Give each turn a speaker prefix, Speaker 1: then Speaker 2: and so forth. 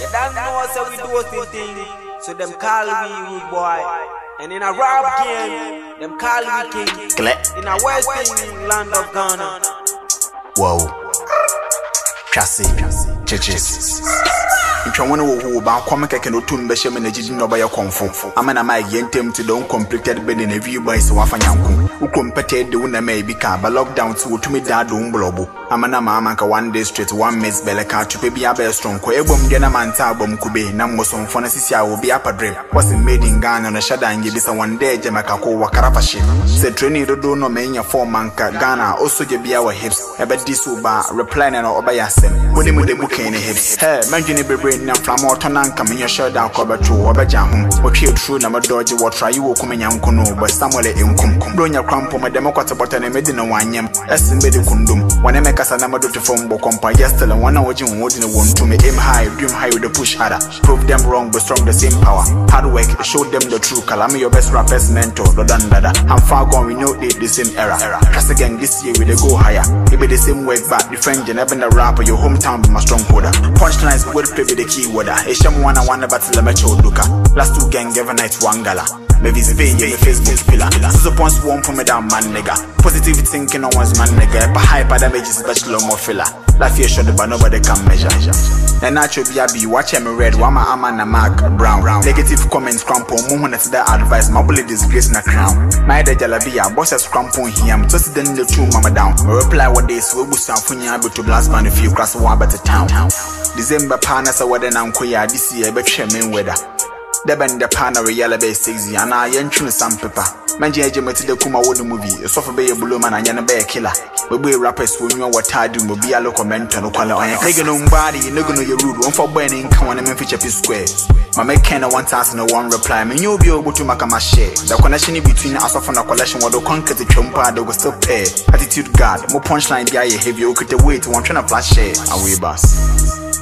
Speaker 1: You don't know us how we do us thing. So them call we rude boy. And in a rap game, them call we king. In a western land of Ghana.
Speaker 2: Whoa. Chassis. Churches. If you want to go back, come and can open the shame and the gin over your comfort. I'm an amic yentem to the uncompleted bed in a view by Swafanyanku, who competed the winner may be car, but lockdown to me dad umblobo. I'm an amanka 1 day straight 1 miss Belaka to be a bear strong. Coebum Genamanta Bom Kube, Namos on Fonasisia will be up a dream. Was made in Ghana on a shadow and give us a 1 day Jamaica Wakarapashi. Said Trini do no main your 4 manka Ghana, also give our hips, a bed disuba, replying or by a sem. When the book in hips. Hey, imagine now from what on coming your shirt down cover true or bajam. What you true number dodgy what try you come in Yankono, but somewhere in Kum. Bring your crump on my democrat button and made in a wine yam. As in Bedi Kundum. When I make us a number to phone book on yesterday and 1 hour you wouldn't want to me aim high, dream high with the push harder. Prove them wrong but strong the same power. Hard work, show them the true color. I'm your best rapper's mentor, Dodanda. I'm far gone, we know they the same era. Cause again this year we they go higher. It be the same way back, different and even the rapper, your hometown be my strongholder. Punchlines would play with the keyword. Esham one battle Macho Luka. Last 2 gang every night 1 gala. Maybe it's your Facebook pillar. So upon swarm for me down man nigga. Positive thinking on one's man nigga. But hyper damages bachelor more filler. Life here short but nobody can measure. And natural be watch me red. Wama Amana Mark Brown. Negative comments crumple. Moment that's the advice. My bullet disgrace in a crown. My de jalabia. Bosses crumple here. I'm just then the 2 mama down. Me reply what they so we sound for you to blast man if you cross 1 better town. December panas are what I'm queer this year, but shaman weather. The band the panel yellow bay 6 and I entry some paper. Manji to the Kuma Wood movie, a soft bay blue man and yana bear killer. But we rappers when you know what I do will be a local mentor. I ain't taking nobody, you're not gonna your rude one for burning, come on and feature piece square. My make kind of 1,001 reply, me you'll be able to make a share. The connection between us of a collection will conquer the chumpa, they will still pay. Attitude guard, more punchline, the eye heavy, you could wait to one trying to flash share. Away bus.